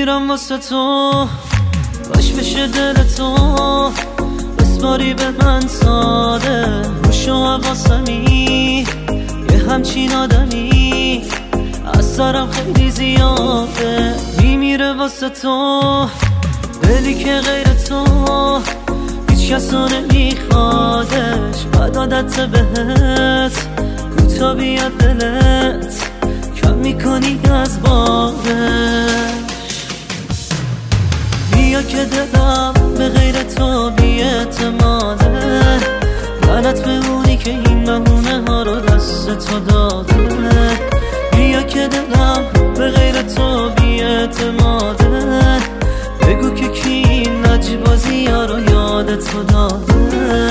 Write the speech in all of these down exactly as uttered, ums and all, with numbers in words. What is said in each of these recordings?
میمیرم واسه تو، باش بشه دل تو بسپاری به من ساده. روش و حواسمی یه همچین آدمی از سرم خیلی زیاده. میمیره واسه تو دلی که غیر تو هیچ کسا نمیخوادش. بد عادت بهت کوتا بیاد دلت کم میکنی از بارش. بیا که دلم به غیر تو بی اعتماده، لعنت به اونی که این بهونه ها رو دست تو داده. بیا که دلم به غیر تو بی اعتماده، بگو که کی این لجبازی ها رو یاد تو داده.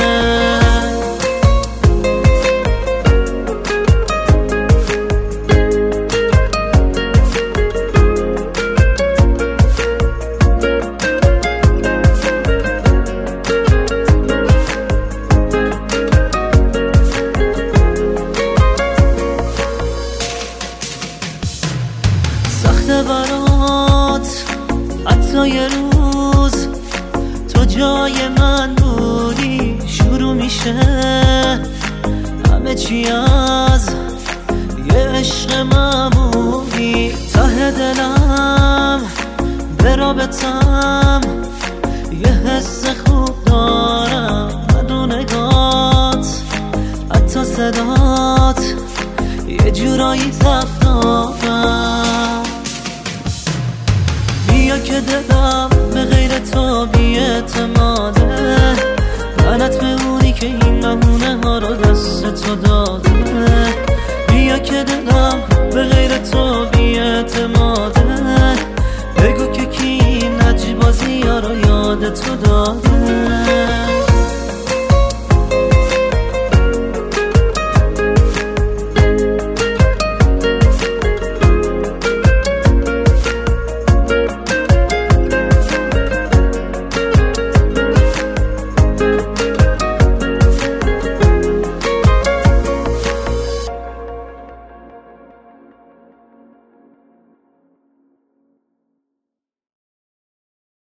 سخته برات حتی یه روز تو جای من بودی، شروع میشه همه چی از یه عشق معمولی. ته دلم به رابطم یه حس خوب دارم، من رو نگات حتی صدات یه جورایی تفت دارم. بیا که دلم به غیر تو بی اعتماده، لعنت به اونی که این بهونه ها رو دست تو داده. بیا که دلم به غیر تو بی اعتماده، بگو که کی این لجبازی ها رو یاد تو داده.